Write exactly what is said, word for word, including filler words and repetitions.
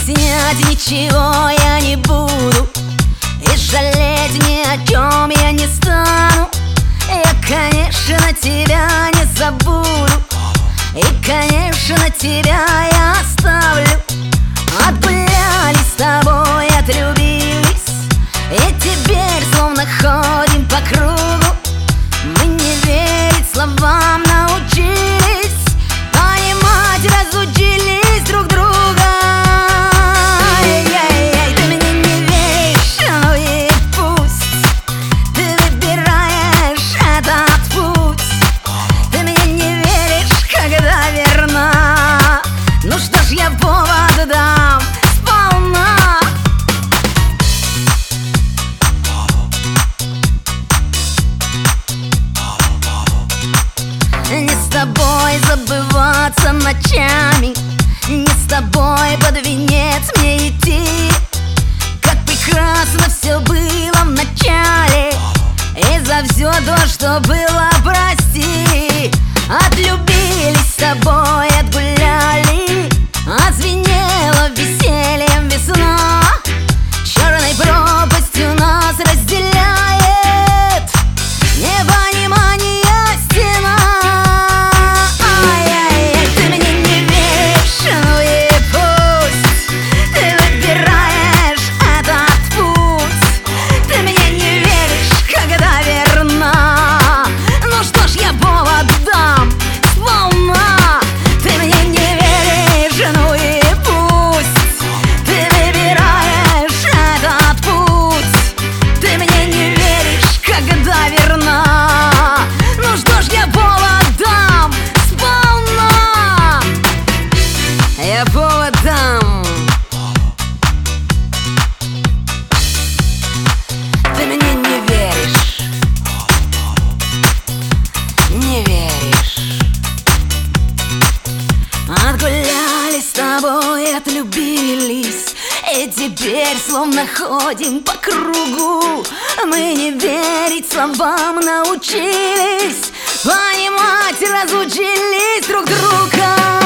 Объяснять ничего я не буду, и жалеть ни о чем я не стану. Я, конечно, тебя не забуду, и, конечно, тебя я оставлю. Отгулялись с тобой, отлюбились, и теперь словно ходим по кругу. Мы не верить словам научились, понимать разучились друг друга. Ай-яй-яй, ты мне не веришь, ну и пусть. Ты выбираешь этот путь. Ты мне не веришь, когда верна. Ну что ж, я повод дам сполна. Не с тобой забываться ночами, не с тобой под венец мне идти. Как прекрасно все было в начале, и за все то, что было, прости. Отлюбились с тобой, отгуляли, отзвенела весельем весна. Черной пропастью нас разделяет непонимание стена. Ай-яй-яй, ты мне не веришь, ну и пусть. Ты выбираешь этот путь. Ты мне не веришь, когда верна. Ну что ж, я повод дам сполна. Ты мне не веришь, ну и пусть. Ты выбираешь этот путь. Ты мне не веришь, когда верна. Ну что ж, я повод дам сполна. Я повод дам. Ты мне не веришь, не веришь. Отгулялись с тобой, отлюбились, и теперь словно ходим по кругу. Мы не верить словам научились, понимать разучились друг друга.